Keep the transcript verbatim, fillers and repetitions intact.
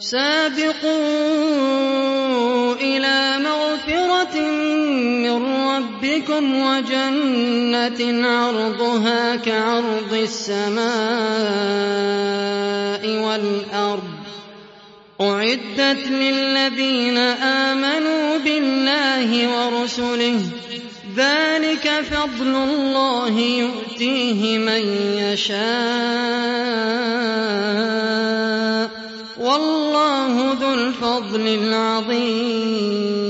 سابقوا إلى مغفرة من ربكم وجنة عرضها كعرض السماء والأرض أعدت للذين آمنوا بالله ورسله ذلك فضل الله يؤتيه من يشاء والله ذو الفضل العظيم.